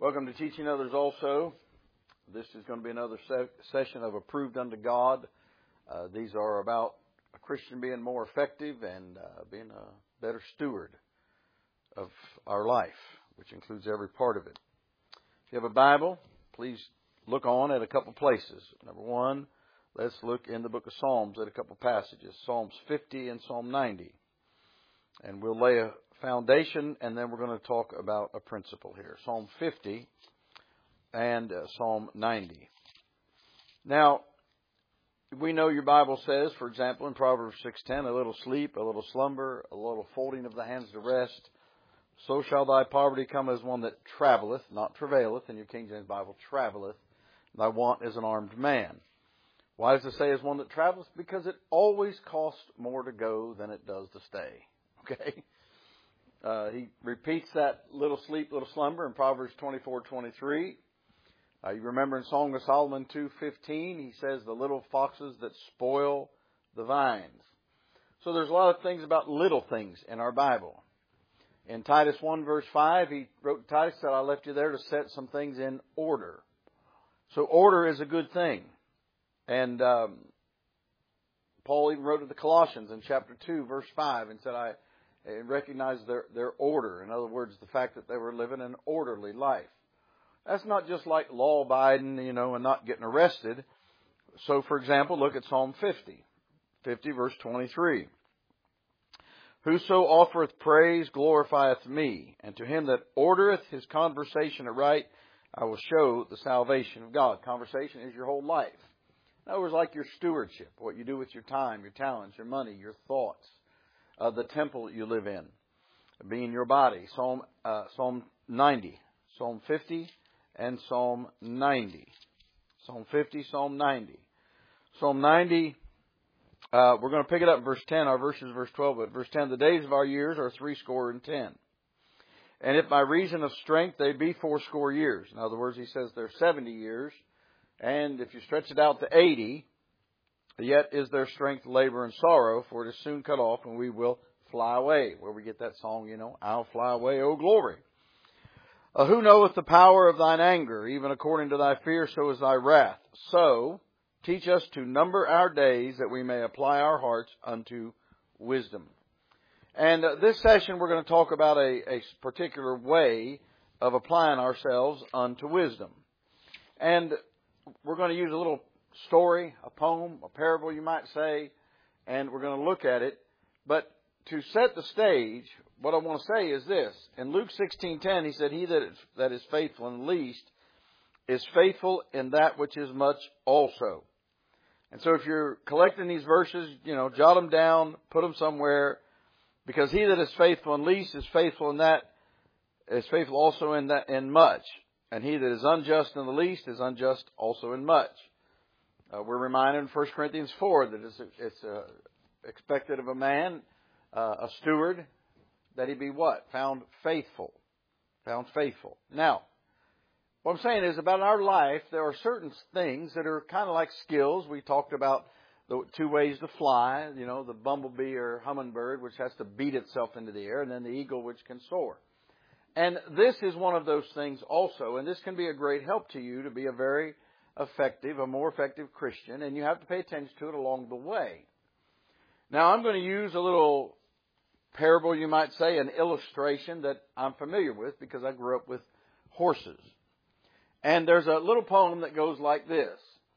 Welcome to Teaching Others Also. This is going to be another session of Approved Unto God. These are about a Christian being more effective and being a better steward of our life, which includes every part of it. If you have a Bible, please look on at a couple places. Number one, let's look in the book of Psalms at a couple passages, Psalms 50 and Psalm 90. And we'll lay a foundation, and then we're going to talk about a principle here. Psalm 50 and Psalm 90. Now, we know your Bible says, for example, in Proverbs 6:10, a little sleep, a little slumber, a little folding of the hands to rest. So shall thy poverty come as one that traveleth, not travaileth, in your King James Bible, traveleth. Thy want is an armed man. Why does it say as one that traveleth? Because it always costs more to go than it does to stay. Okay? He repeats that little sleep, little slumber in Proverbs 24:23. You remember in Song of Solomon 2:15, he says the little foxes that spoil the vines. So there's a lot of things about little things in our Bible. In Titus 1 verse 5, he wrote to Titus, said, I left you there to set some things in order. So order is a good thing. And Paul even wrote to the Colossians in chapter 2 verse 5 and said, I recognize their order. In other words, the fact that they were living an orderly life. That's not just like law-abiding, and not getting arrested. So, for example, look at Psalm 50 verse 23. Whoso offereth praise glorifieth me, and to him that ordereth his conversation aright, I will show the salvation of God. Conversation is your whole life. In other words, like your stewardship, what you do with your time, your talents, your money, your thoughts, the temple you live in, being your body. Psalm 90, Psalm 50, and Psalm 90. Psalm 50, Psalm 90. Psalm 90, we're going to pick it up in verse 10. Our verse is verse 12, but verse 10, the days of our years are 70. And if by reason of strength they be 80 years. In other words, he says they're 70 years. And if you stretch it out to 80, yet is their strength labor and sorrow, for it is soon cut off, and we will fly away. Where we get that song, I'll fly away, O glory. Who knoweth the power of thine anger? Even according to thy fear, so is thy wrath. So, teach us to number our days, that we may apply our hearts unto wisdom. And this session, we're going to talk about a particular way of applying ourselves unto wisdom. And we're going to use a little story, a poem, a parable, you might say, and we're going to look at it. But to set the stage, what I want to say is this. In Luke 16:10, he said, he that is faithful in the least is faithful in that which is much also. And so if you're collecting these verses, jot them down, put them somewhere, because he that is faithful in least is faithful in that, is faithful also in much. And he that is unjust in the least is unjust also in much. We're reminded in 1 Corinthians 4 that it's expected of a man, a steward, that he be what? Found faithful. Found faithful. Now, what I'm saying is about our life, there are certain things that are kind of like skills. We talked about the 2 ways to fly, the bumblebee or hummingbird, which has to beat itself into the air, and then the eagle, which can soar. And this is one of those things also, and this can be a great help to you to be a very effective, a more effective Christian, and you have to pay attention to it along the way. Now, I'm going to use a little parable, you might say, an illustration that I'm familiar with because I grew up with horses. And there's a little poem that goes like this.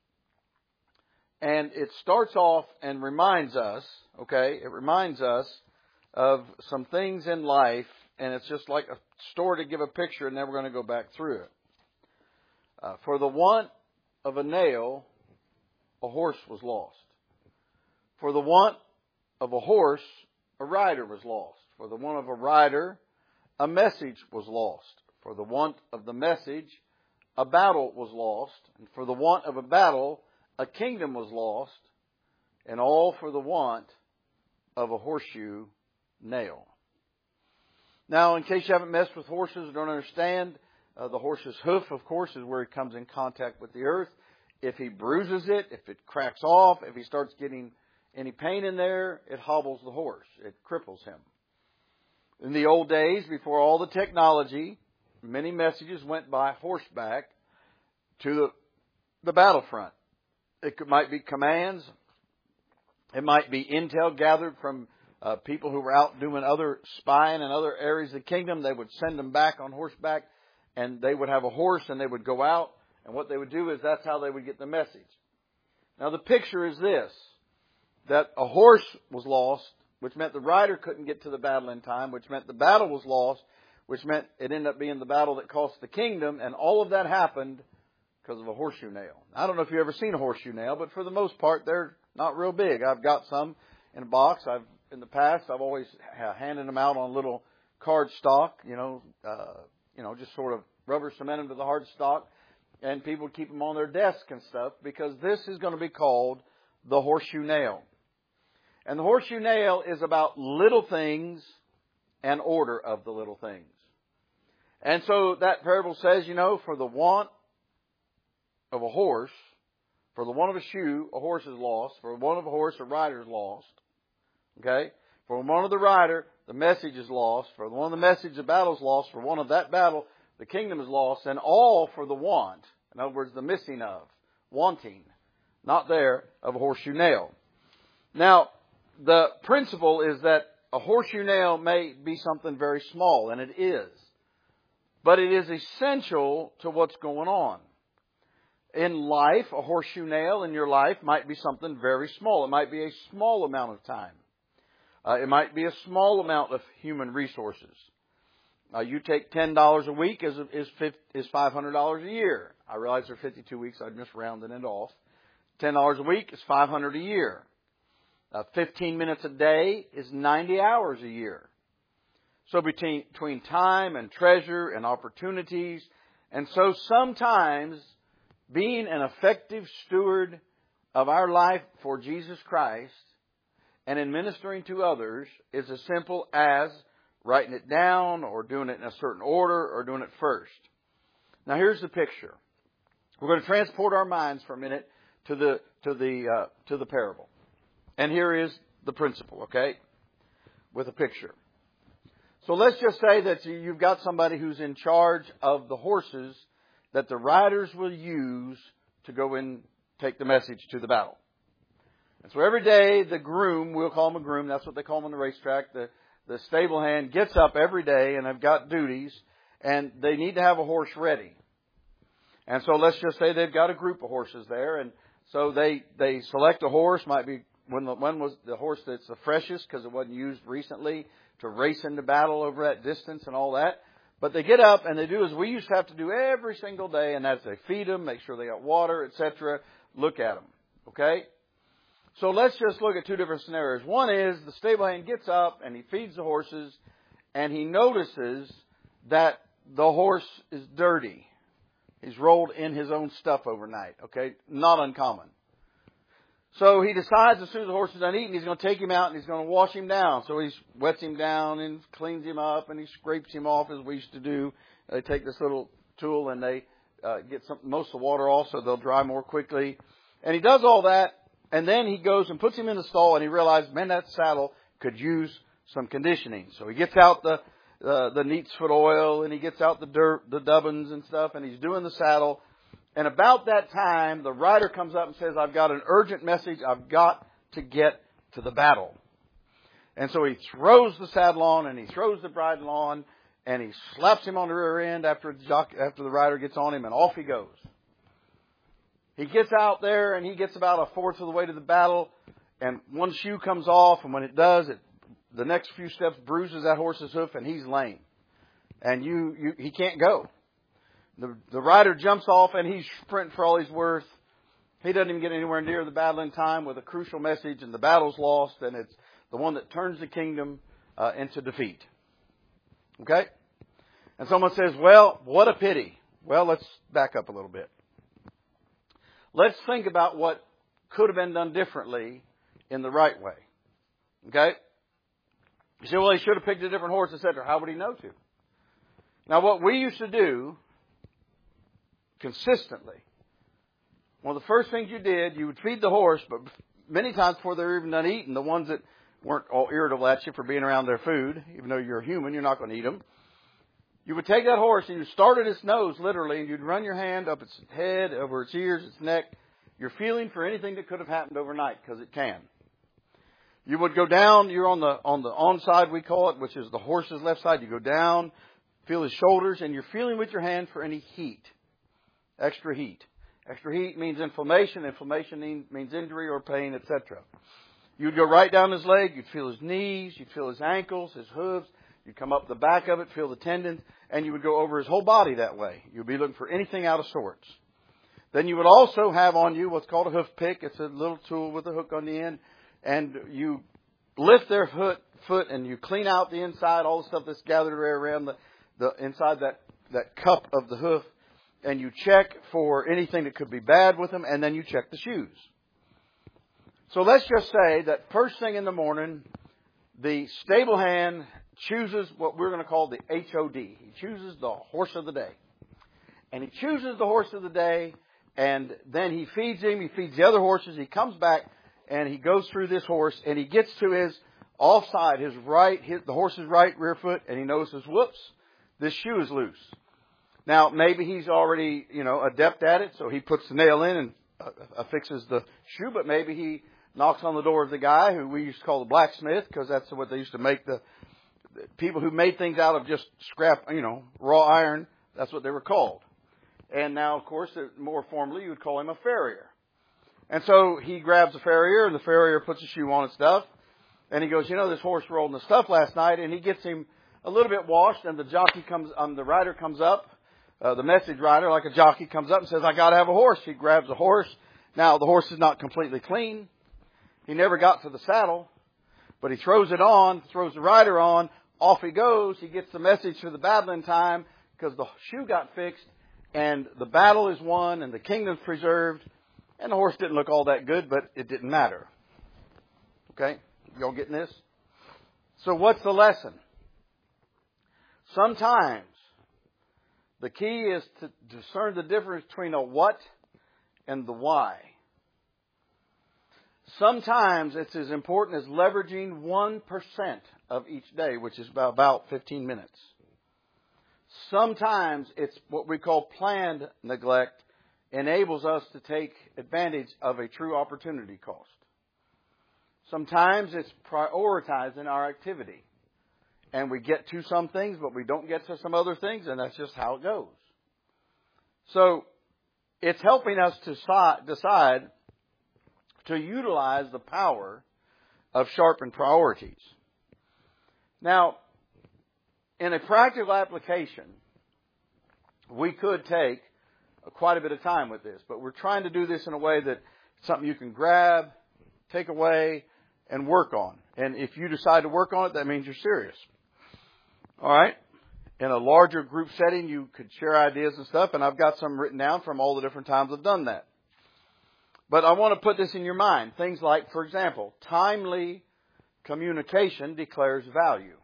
And it starts off and reminds us, it reminds us of some things in life, and it's just like a story to give a picture, and then we're going to go back through it. For the want of a nail, a horse was lost. For the want of a horse, a rider was lost. For the want of a rider, a message was lost. For the want of the message, a battle was lost. And for the want of a battle, a kingdom was lost. And all for the want of a horseshoe nail. Now, in case you haven't messed with horses or don't understand, the horse's hoof, of course, is where he comes in contact with the earth. If he bruises it, if it cracks off, if he starts getting any pain in there, it hobbles the horse. It cripples him. In the old days, before all the technology, many messages went by horseback to the battlefront. Might be commands. It might be intel gathered from people who were out doing other spying in other areas of the kingdom. They would send them back on horseback, and they would have a horse, and they would go out. And what they would do is that's how they would get the message. Now the picture is this, that a horse was lost, which meant the rider couldn't get to the battle in time, which meant the battle was lost, which meant it ended up being the battle that cost the kingdom, and all of that happened because of a horseshoe nail. I don't know if you've ever seen a horseshoe nail, but for the most part, they're not real big. I've got some in a box. In the past, I've always handed them out on little card stock, just sort of rubber cement them to the hard stock, and people keep them on their desk and stuff, because this is going to be called the horseshoe nail. And the horseshoe nail is about little things and order of the little things. And so that parable says, for the want of a horse, for the want of a shoe, a horse is lost. For the want of a horse, a rider is lost. Okay? For the want of the rider, the message is lost. For the want of the message, the battle is lost. For one of that battle, the kingdom is lost. And all for the want. In other words, the missing of, wanting, not there, of a horseshoe nail. Now, the principle is that a horseshoe nail may be something very small, and it is. But it is essential to what's going on. In life, a horseshoe nail in your life might be something very small. It might be a small amount of time. It might be a small amount of human resources. You take $10 a week is $500 a year. I realize there are 52 weeks. I'm just rounding it off. $10 a week is $500 a year. 15 minutes a day is 90 hours a year. So between time and treasure and opportunities, and so sometimes being an effective steward of our life for Jesus Christ and in ministering to others is as simple as writing it down or doing it in a certain order or doing it first. Now here's the picture. We're going to transport our minds for a minute to the parable. And here is the principle, okay? With a picture. So let's just say that you've got somebody who's in charge of the horses that the riders will use to go and take the message to the battle. And so every day the groom, we'll call him a groom, that's what they call him on the racetrack, the stable hand gets up every day and they've got duties and they need to have a horse ready. And so let's just say they've got a group of horses there, and so they select a horse, might be when was the horse that's the freshest because it wasn't used recently to race into battle over that distance and all that. But they get up and they do as we used to have to do every single day, and that's they feed them, make sure they got water, etc. Look at them. Okay? So let's just look at two different scenarios. One is the stable hand gets up and he feeds the horses and he notices that the horse is dirty. He's rolled in his own stuff overnight. Okay? Not uncommon. So he decides as soon as the horse is done eating, he's going to take him out and he's going to wash him down. So he wets him down and cleans him up and he scrapes him off as we used to do. They take this little tool and they get most of the water off so they'll dry more quickly. And he does all that, and then he goes and puts him in the stall and he realizes, man, that saddle could use some conditioning. So he gets out the neat's foot oil and he gets out the dirt, the dubbins and stuff, and he's doing the saddle. And about that time, the rider comes up and says, I've got an urgent message. I've got to get to the battle. And so he throws the saddle on and he throws the bridle on and he slaps him on the rear end after the rider gets on him, and off he goes. He gets out there and he gets about a fourth of the way to the battle, and one shoe comes off, and when it does, the next few steps bruises that horse's hoof and he's lame. And he can't go. The rider jumps off and he's sprinting for all he's worth. He doesn't even get anywhere near the battle in time with a crucial message, and the battle's lost, and it's the one that turns the kingdom into defeat. Okay? And someone says, well, what a pity. Well, let's back up a little bit. Let's think about what could have been done differently in the right way. Okay? You say, well, he should have picked a different horse, etc. How would he know to? Now, what we used to do consistently, one of the first things you did, you would feed the horse, but many times before they were even done eating, the ones that weren't all irritable at you for being around their food, even though you're a human, you're not going to eat them, You would take that horse and you'd start at its nose, literally, and you'd run your hand up its head, over its ears, its neck. You're feeling for anything that could have happened overnight, because it can. You would go down, you're on the on side, we call it, which is the horse's left side. You go down, feel his shoulders, and you're feeling with your hand for any heat. Extra heat. Extra heat means inflammation. Inflammation means injury or pain, etc. You'd go right down his leg. You'd feel his knees. You'd feel his ankles, his hooves. You'd come up the back of it, feel the tendons, and you would go over his whole body that way. You'd be looking for anything out of sorts. Then you would also have on you what's called a hoof pick. It's a little tool with a hook on the end. And you lift their foot and you clean out the inside, all the stuff that's gathered around the inside that cup of the hoof. And you check for anything that could be bad with them, and then you check the shoes. So let's just say that first thing in the morning, the stable hand chooses what we're going to call the HOD. He chooses the horse of the day. And he chooses the horse of the day, and then he feeds him, he feeds the other horses, he comes back, and he goes through this horse, and he gets to his offside, the horse's right rear foot, and he notices, whoops, this shoe is loose. Now, maybe he's already, adept at it, so he puts the nail in and affixes the shoe, but maybe he knocks on the door of the guy who we used to call the blacksmith, because that's what they used to make the people who made things out of just scrap, raw iron. That's what they were called. And now, of course, more formally, you would call him a farrier. And so he grabs the farrier, and the farrier puts a shoe on and stuff. And he goes, this horse rolled in the stuff last night, and he gets him a little bit washed, and the rider comes up. The message rider, like a jockey, comes up and says, I got to have a horse. He grabs a horse. Now, the horse is not completely clean. He never got to the saddle. But he throws it on, throws the rider on. Off he goes. He gets the message for the battle in time because the shoe got fixed. And the battle is won and the kingdom's preserved. And the horse didn't look all that good, but it didn't matter. Okay? Y'all getting this? So what's the lesson? Sometimes the key is to discern the difference between a what and the why. Sometimes it's as important as leveraging 1% of each day, which is about 15 minutes. Sometimes it's what we call planned neglect enables us to take advantage of a true opportunity cost. Sometimes it's prioritizing our activity. And we get to some things, but we don't get to some other things, and that's just how it goes. So it's helping us to decide to utilize the power of sharpened priorities. Now, in a practical application, we could take quite a bit of time with this, but we're trying to do this in a way that it's something you can grab, take away, and work on. And if you decide to work on it, that means you're serious. All right? In a larger group setting, you could share ideas and stuff, and I've got some written down from all the different times I've done that. But I want to put this in your mind. Things like, for example, timely communication declares value.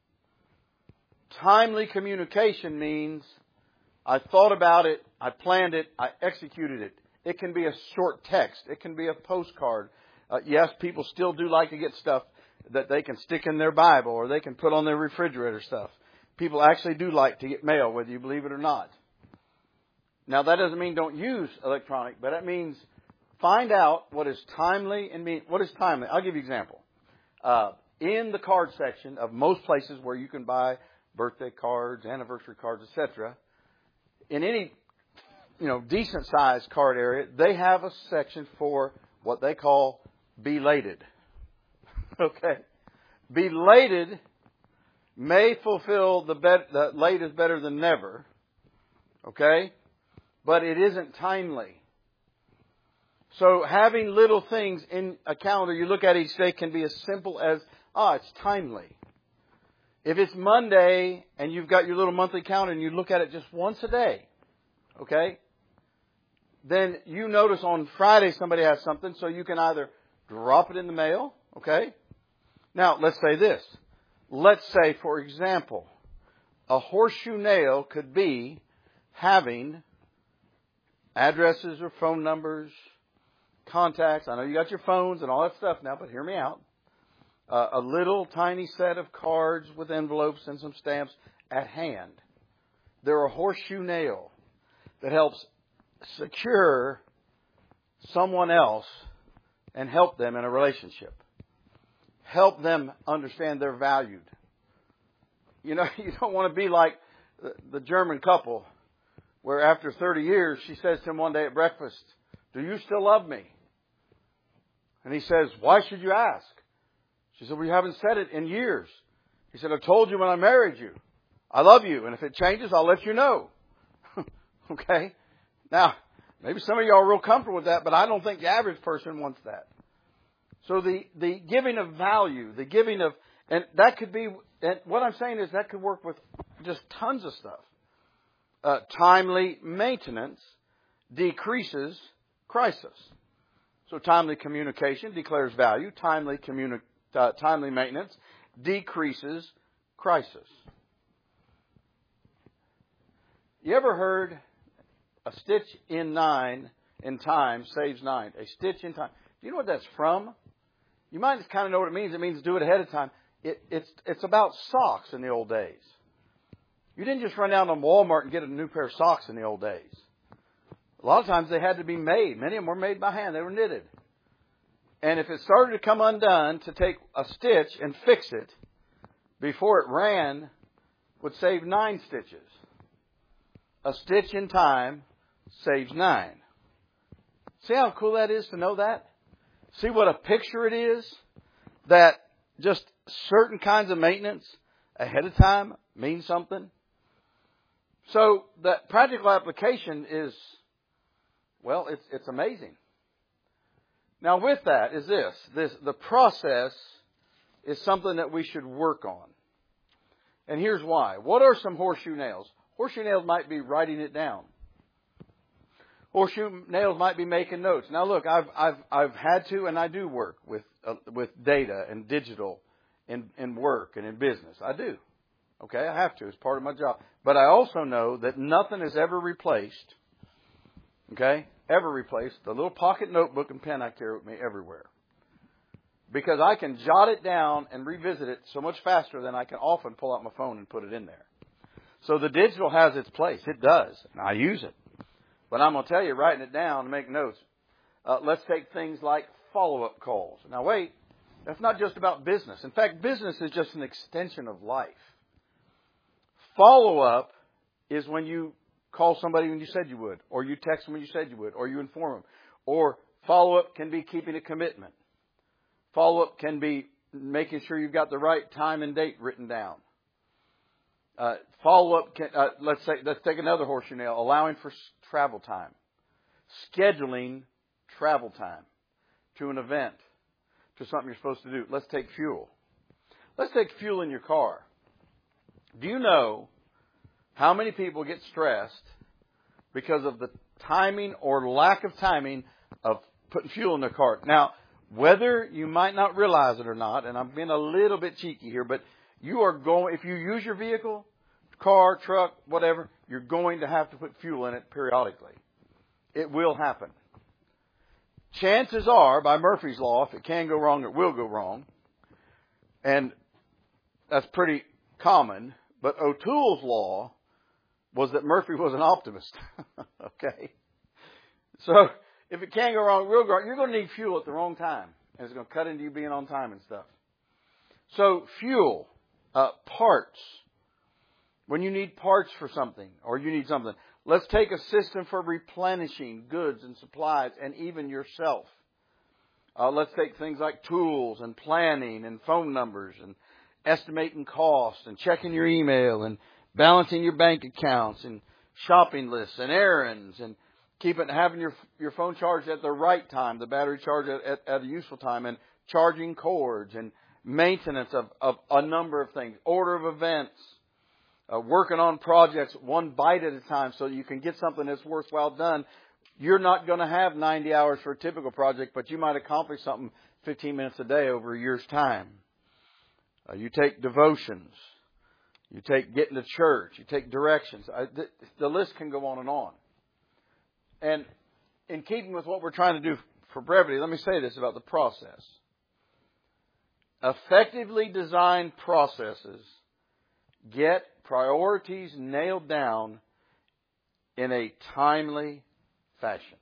Timely communication means I thought about it, I planned it, I executed it. It can be a short text. It can be a postcard. Yes, people still do like to get stuff that they can stick in their Bible or they can put on their refrigerator stuff. People actually do like to get mail, whether you believe it or not. Now, that doesn't mean don't use electronic, but that means find out what is timely and what is timely. I'll give you an example. In the card section of most places where you can buy birthday cards, anniversary cards, etc., in any decent sized card area, they have a section for what they call belated. Okay. Belated may fulfill the late is better than never. Okay. But it isn't timely. So having little things in a calendar you look at each day can be as simple as, it's timely. If it's Monday and you've got your little monthly calendar and you look at it just once a day, okay, then you notice on Friday somebody has something, so you can either drop it in the mail, okay? Now, let's say this. Let's say, for example, a horseshoe nail could be having addresses or phone numbers, contacts. I know you got your phones and all that stuff now, but hear me out. A little tiny set of cards with envelopes and some stamps at hand. They're a horseshoe nail that helps secure someone else and help them in a relationship. Help them understand they're valued. You know, you don't want to be like the German couple where after 30 years she says to him one day at breakfast, "Do you still love me?" And he says, "Why should you ask?" She said, "We haven't said it in years." He said, "I told you when I married you. I love you, and if it changes, I'll let you know." Okay? Now, maybe some of you are real comfortable with that, but I don't think the average person wants that. So the giving of value, the giving of, and that could be, and what I'm saying is that could work with just tons of stuff. Timely maintenance decreases crisis. So timely communication declares value. Timely maintenance decreases crisis. You ever heard a stitch in time saves 9? A stitch in time. Do you know what that's from? You might just kind of know what it means. It means do it ahead of time. It's about socks in the old days. You didn't just run down to Walmart and get a new pair of socks in the old days. A lot of times they had to be made. Many of them were made by hand. They were knitted. And if it started to come undone, to take a stitch and fix it before it ran would save 9 stitches. A stitch in time saves 9. See how cool that is to know that? See what a picture it is? That just certain kinds of maintenance ahead of time means something. So the practical application is, well, it's amazing. Now with that is the process is something that we should work on. And here's why. What are some horseshoe nails? Horseshoe nails might be writing it down. Horseshoe nails might be making notes. Now look, I've had to and I do work with data and digital in work and in business. I do. Okay, I have to. It's part of my job. But I also know that nothing is ever replaced. Okay, ever replaced the little pocket notebook and pen I carry with me everywhere. Because I can jot it down and revisit it so much faster than I can often pull out my phone and put it in there. So the digital has its place. It does. And I use it. But I'm going to tell you, writing it down and make notes. Let's take things like follow-up calls. Now wait, that's not just about business. In fact, business is just an extension of life. Follow-up is when you call somebody when you said you would, or you text them when you said you would, or you inform them. Or follow-up can be keeping a commitment. Follow-up can be making sure you've got the right time and date written down. Follow-up can, let's take another horseshoe nail, allowing for travel time. Scheduling travel time to an event, to something you're supposed to do. Let's take fuel. Let's take fuel in your car. Do you know how many people get stressed because of the timing or lack of timing of putting fuel in their car? Now, whether you might not realize it or not, and I'm being a little bit cheeky here, but you are going, if you use your vehicle, car, truck, whatever, you're going to have to put fuel in it periodically. It will happen. Chances are, by Murphy's Law, if it can go wrong, it will go wrong. And that's pretty common. But O'Toole's law was that Murphy was an optimist. Okay? So, if it can go wrong, it will go wrong. You're going to need fuel at the wrong time. And it's going to cut into you being on time and stuff. So, fuel, parts. When you need parts for something, or you need something. Let's take a system for replenishing goods and supplies, and even yourself. Let's take things like tools and planning and phone numbers and estimating costs and checking your email and balancing your bank accounts and shopping lists and errands and having your phone charged at the right time, the battery charged at a useful time, and charging cords and maintenance of a number of things, order of events. Working on projects one bite at a time so you can get something that's worthwhile done. You're not going to have 90 hours for a typical project, but you might accomplish something 15 minutes a day over a year's time. You take devotions. You take getting to church. You take directions. The list can go on and on. And in keeping with what we're trying to do for brevity, let me say this about the process. Effectively designed processes Get priorities nailed down in a timely fashion.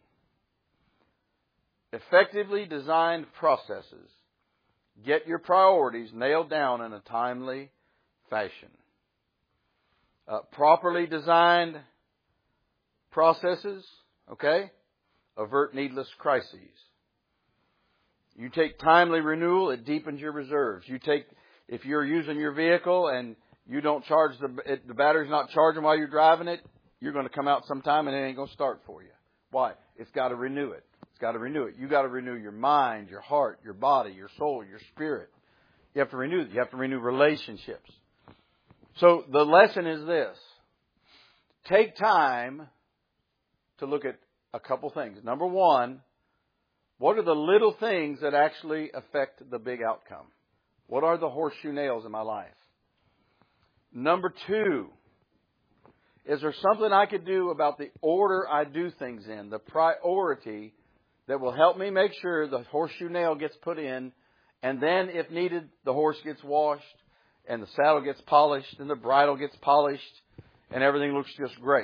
Effectively designed processes. Get your priorities nailed down in a timely fashion. Properly designed processes, okay, avert needless crises. You take timely renewal, it deepens your reserves. If you're using your vehicle and you don't charge the battery's not charging while you're driving it, you're going to come out sometime and it ain't going to start for you. Why? It's got to renew it. It's got to renew it. You got to renew your mind, your heart, your body, your soul, your spirit. You have to renew it. You have to renew relationships. So the lesson is this. Take time to look at a couple things. Number one, what are the little things that actually affect the big outcome? What are the horseshoe nails in my life? Number two, is there something I could do about the order I do things in, the priority that will help me make sure the horseshoe nail gets put in, and then if needed, the horse gets washed, and the saddle gets polished, and the bridle gets polished, and everything looks just great.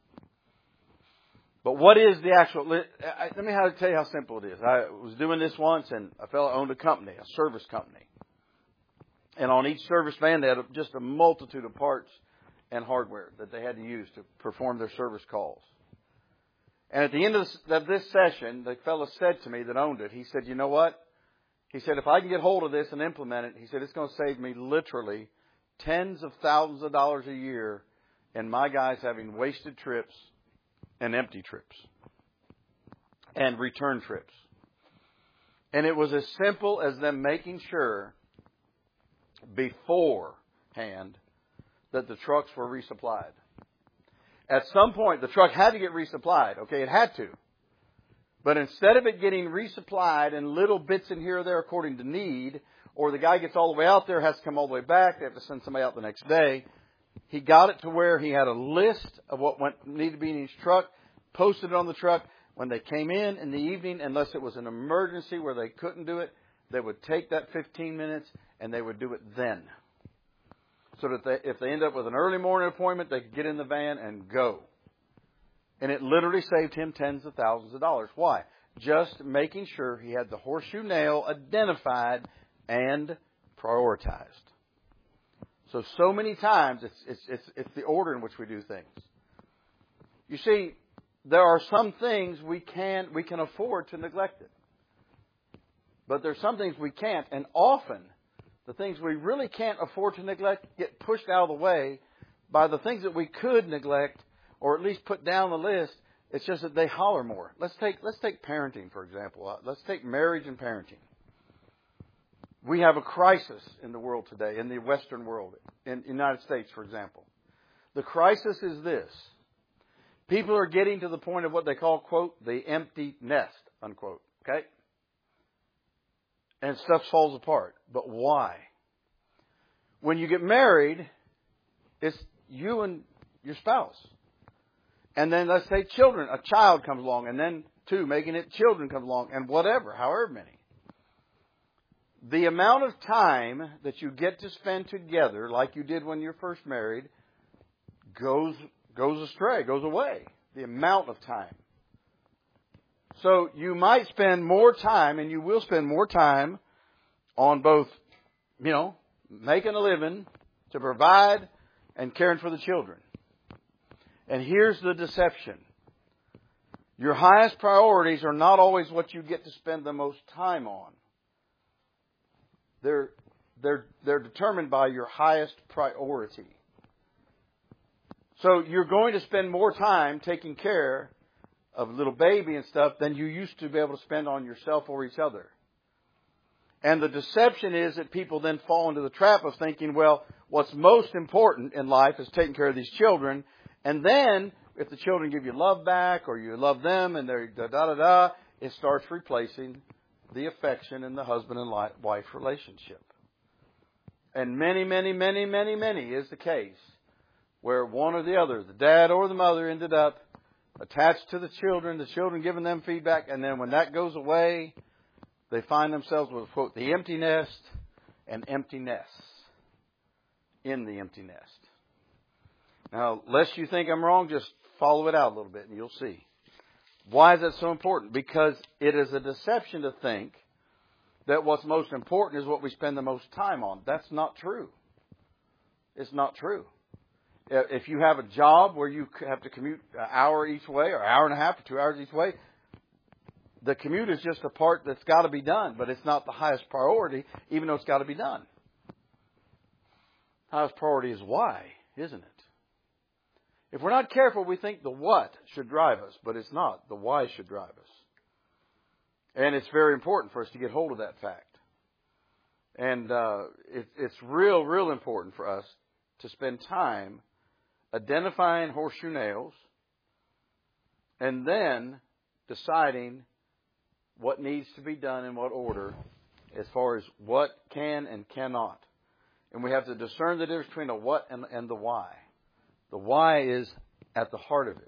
But what is the actual... Let me tell you how simple it is. I was doing this once, and a fellow owned a company, a service company. And on each service van, they had just a multitude of parts and hardware that they had to use to perform their service calls. And at the end of this session, the fellow said to me that owned it, he said, you know what? He said, if I can get hold of this and implement it, he said, it's going to save me literally tens of thousands of dollars a year in my guys having wasted trips and empty trips and return trips. And it was as simple as them making sure beforehand that the trucks were resupplied. At some point, the truck had to get resupplied. Okay, it had to. But instead of it getting resupplied in little bits in here or there according to need, or the guy gets all the way out there, has to come all the way back, they have to send somebody out the next day, he got it to where he had a list of what needed to be in his truck, posted it on the truck. When they came in the evening, unless it was an emergency where they couldn't do it, they would take that 15 minutes and they would do it then. So that if they end up with an early morning appointment, they could get in the van and go. And it literally saved him tens of thousands of dollars. Why? Just making sure he had the horseshoe nail identified and prioritized. So many times it's the order in which we do things. You see, there are some things we can afford to neglect it. But there's some things we can't, and often the things we really can't afford to neglect get pushed out of the way by the things that we could neglect or at least put down the list. It's just that they holler more. Let's take parenting, for example. Let's take marriage and parenting. We have a crisis in the world today, in the Western world, in the United States, for example. The crisis is this. People are getting to the point of what they call, quote, the empty nest, unquote. Okay? And stuff falls apart. But why? When you get married, it's you and your spouse. And then let's say children, a child comes along, and then two, making it children come along, and however many. The amount of time that you get to spend together, like you did when you were first married, goes astray, goes away. The amount of time. So you might spend more time, and you will spend more time on both, making a living to provide and caring for the children. And here's the deception. Your highest priorities are not always what you get to spend the most time on. They're determined by your highest priority. So you're going to spend more time taking care of little baby and stuff than you used to be able to spend on yourself or each other. And the deception is that people then fall into the trap of thinking, well, what's most important in life is taking care of these children. And then if the children give you love back or you love them and they're da-da-da-da, it starts replacing the affection in the husband and wife relationship. And many is the case where one or the other, the dad or the mother, ended up attached to the children giving them feedback, and then when that goes away, they find themselves with, quote, the empty nest and empty nests in the empty nest. Now, lest you think I'm wrong, just follow it out a little bit and you'll see. Why is that so important? Because it is a deception to think that what's most important is what we spend the most time on. That's not true. It's not true. If you have a job where you have to commute an hour each way, or an hour and a half, or 2 hours each way, the commute is just a part that's got to be done, but it's not the highest priority, even though it's got to be done. Highest priority is why, isn't it? If we're not careful, we think the what should drive us, but it's not. The why should drive us. And it's very important for us to get hold of that fact. And it's real important for us to spend time identifying horseshoe nails and then deciding what needs to be done in what order as far as what can and cannot. And we have to discern the difference between the what and the why. The why is at the heart of it.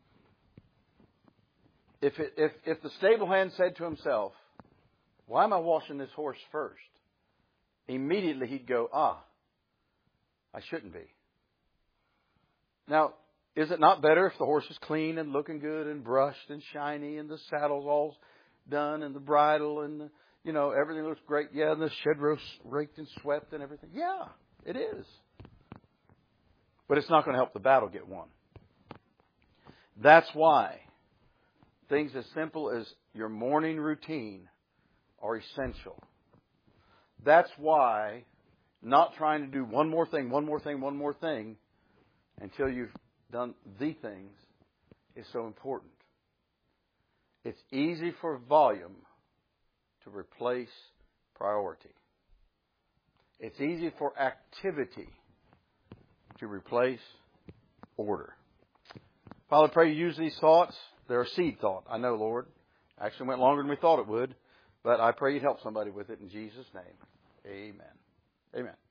If the stable hand said to himself, why am I washing this horse first? Immediately he'd go, I shouldn't be. Now, is it not better if the horse is clean and looking good and brushed and shiny and the saddle's all done and the bridle and everything looks great? Yeah, and the shed row raked and swept and everything. Yeah, it is. But it's not going to help the battle get won. That's why things as simple as your morning routine are essential. That's why not trying to do one more thing until you've done the things is so important. It's easy for volume to replace priority. It's easy for activity to replace order. Father, I pray you use these thoughts. They're a seed thought. I know, Lord. Actually went longer than we thought it would. But I pray you'd help somebody with it in Jesus' name. Amen. Amen.